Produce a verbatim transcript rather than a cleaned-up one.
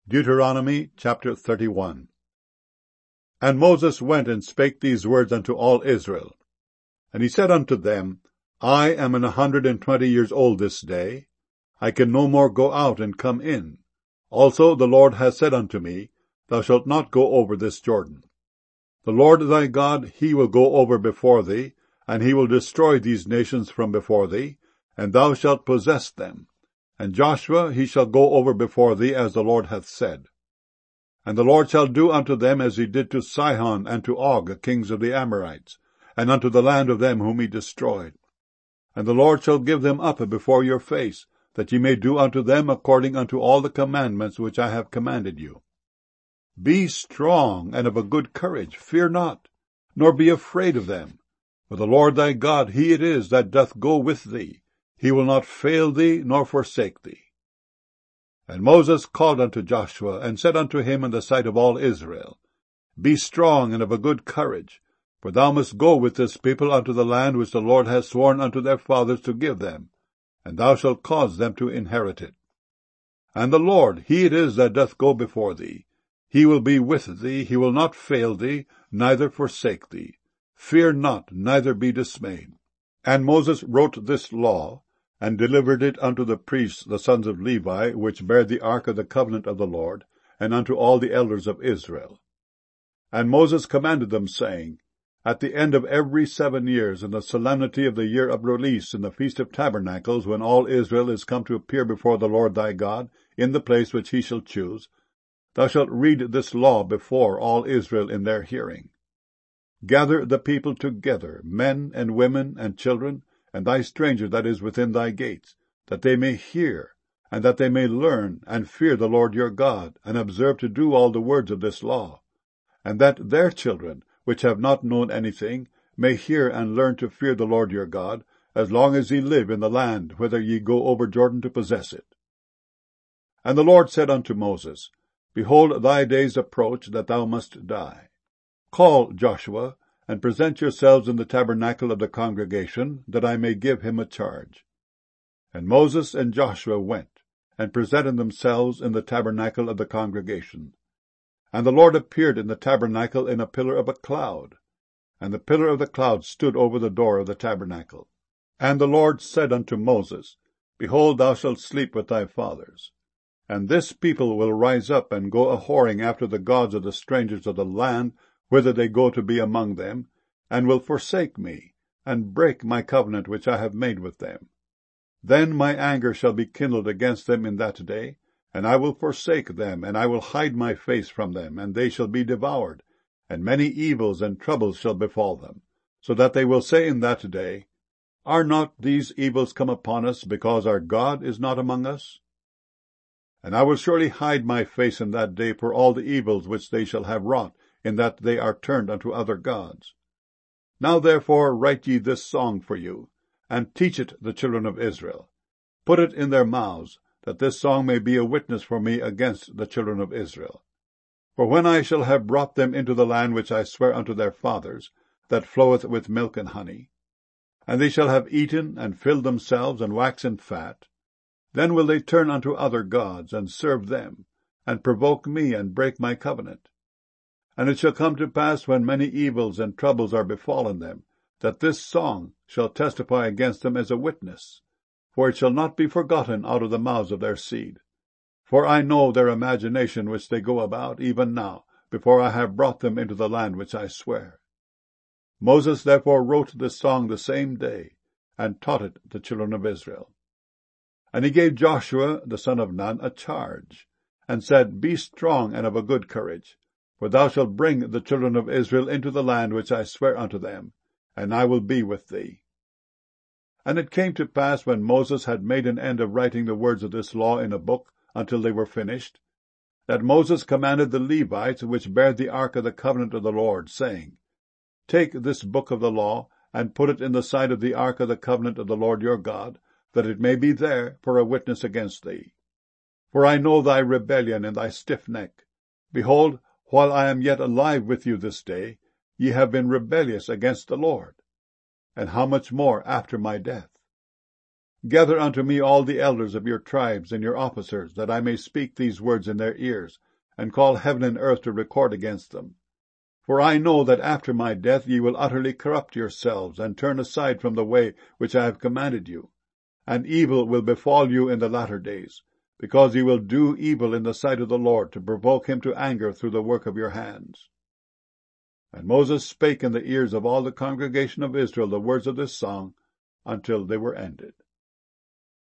Deuteronomy chapter thirty-one. And Moses went and spake these words unto all Israel. And he said unto them, I am an hundred and twenty years old this day. I can no more go out and come in. Also the Lord hath said unto me, Thou shalt not go over this Jordan. The Lord thy God, he will go over before thee, and he will destroy these nations from before thee, and thou shalt possess them. And Joshua he shall go over before thee, as the Lord hath said. And the Lord shall do unto them as he did to Sihon and to Og, kings of the Amorites, and unto the land of them whom he destroyed. And the Lord shall give them up before your face, that ye may do unto them according unto all the commandments which I have commanded you. Be strong and of a good courage, fear not, nor be afraid of them. For the Lord thy God, he it is that doth go with thee. He will not fail thee, nor forsake thee. And Moses called unto Joshua, and said unto him in the sight of all Israel, Be strong and of a good courage, for thou must go with this people unto the land which the Lord hath sworn unto their fathers to give them, and thou shalt cause them to inherit it. And the Lord, he it is that doth go before thee. He will be with thee, he will not fail thee, neither forsake thee. Fear not, neither be dismayed. And Moses wrote this law, and delivered it unto the priests the sons of Levi, which bare the ark of the covenant of the Lord, and unto all the elders of Israel. And Moses commanded them, saying, At the end of every seven years, in the solemnity of the year of release, in the feast of tabernacles, when all Israel is come to appear before the Lord thy God, in the place which he shall choose, thou shalt read this law before all Israel in their hearing. Gather the people together, men and women and children, and thy stranger that is within thy gates, that they may hear, and that they may learn, and fear the Lord your God, and observe to do all the words of this law, and that their children, which have not known anything, may hear and learn to fear the Lord your God, as long as ye live in the land whither ye go over Jordan to possess it. And the Lord said unto Moses, Behold, thy days approach, that thou must die. Call Joshua, and present yourselves in the tabernacle of the congregation, that I may give him a charge. And Moses and Joshua went, and presented themselves in the tabernacle of the congregation. And the Lord appeared in the tabernacle in a pillar of a cloud, and the pillar of the cloud stood over the door of the tabernacle. And the Lord said unto Moses, Behold, thou shalt sleep with thy fathers. And this people will rise up and go a-whoring after the gods of the strangers of the land, whither they go to be among them, and will forsake me, and break my covenant which I have made with them. Then my anger shall be kindled against them in that day, and I will forsake them, and I will hide my face from them, and they shall be devoured, and many evils and troubles shall befall them, so that they will say in that day, Are not these evils come upon us, because our God is not among us? And I will surely hide my face in that day for all the evils which they shall have wrought, in that they are turned unto other gods. Now therefore write ye this song for you, and teach it the children of Israel. Put it in their mouths, that this song may be a witness for me against the children of Israel. For when I shall have brought them into the land which I swear unto their fathers, that floweth with milk and honey, and they shall have eaten and filled themselves and waxen fat, then will they turn unto other gods, and serve them, and provoke me, and break my covenant. And it shall come to pass, when many evils and troubles are befallen them, that this song shall testify against them as a witness, for it shall not be forgotten out of the mouths of their seed. For I know their imagination which they go about, even now, before I have brought them into the land which I swear. Moses therefore wrote this song the same day, and taught it the children of Israel. And he gave Joshua the son of Nun a charge, and said, Be strong and of a good courage, for thou shalt bring the children of Israel into the land which I swear unto them, and I will be with thee. And it came to pass, when Moses had made an end of writing the words of this law in a book, until they were finished, that Moses commanded the Levites, which bare the ark of the covenant of the Lord, saying, Take this book of the law, and put it in the side of the ark of the covenant of the Lord your God, that it may be there for a witness against thee. For I know thy rebellion and thy stiff neck. Behold, while I am yet alive with you this day, ye have been rebellious against the Lord. And how much more after my death? Gather unto me all the elders of your tribes and your officers, that I may speak these words in their ears, and call heaven and earth to record against them. For I know that after my death ye will utterly corrupt yourselves, and turn aside from the way which I have commanded you. And evil will befall you in the latter days, because ye will do evil in the sight of the Lord, to provoke him to anger through the work of your hands. And Moses spake in the ears of all the congregation of Israel the words of this song, until they were ended.